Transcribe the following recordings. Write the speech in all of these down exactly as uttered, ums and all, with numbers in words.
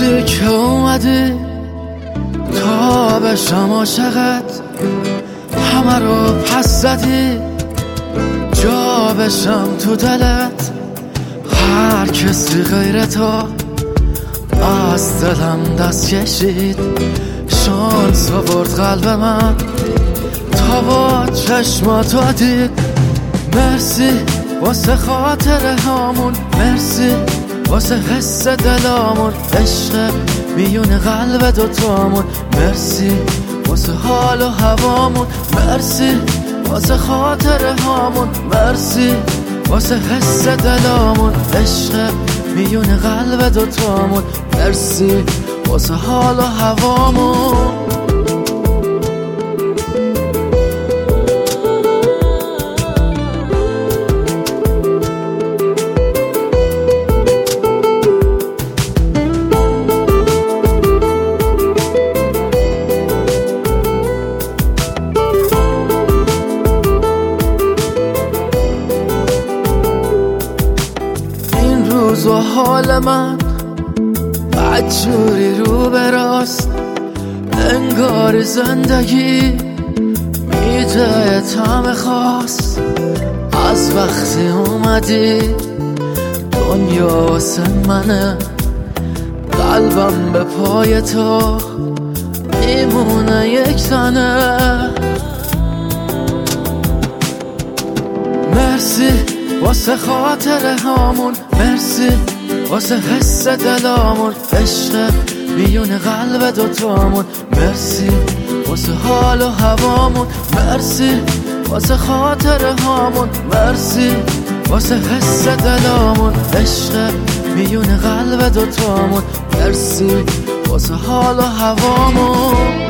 مرسی که اومدی تا بشم عاشقت، همه رو پس زدی جا بشم تو دلت. هر کسی غیر تو از دلم دست کشید، شانس آورد قلب من تا با چشماتو دید. مرسی واسه خاطره هامون، مرسی واسه حس دلامون، عشق میون قلب دوتامون. مرسی واسه حال و هوامون، مرسی واسه خاطره هامون، مرسی واسه حس دلامون، عشق میون قلب دوتامون. مرسی واسه حال و هوامون. روز و حال من بدجوری رو براست، انگار زندگی میده طعم خاص. از وقتی اومدی دنیا واسه منه، قلبم به پای تو میمونه یک تنه. مرسی واسه خاطره هامون، مرسی واسه حس دلامون، عشق میون قلب دوتامون. مرسی واسه حال و هوامون، مرسی واسه خاطره هامون، مرسی واسه حس دلامون، عشق میون قلب دوتامون. مرسی واسه حال و هوامون.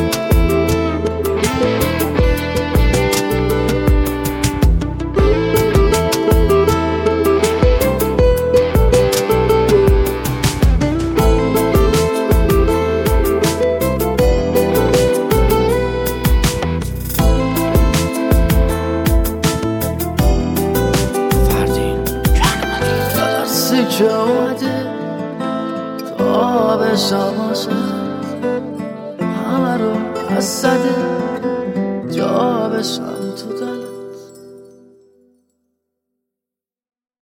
که اومدی تا بشم عاشقت، همه رو پس زدی جا بشم تو دل.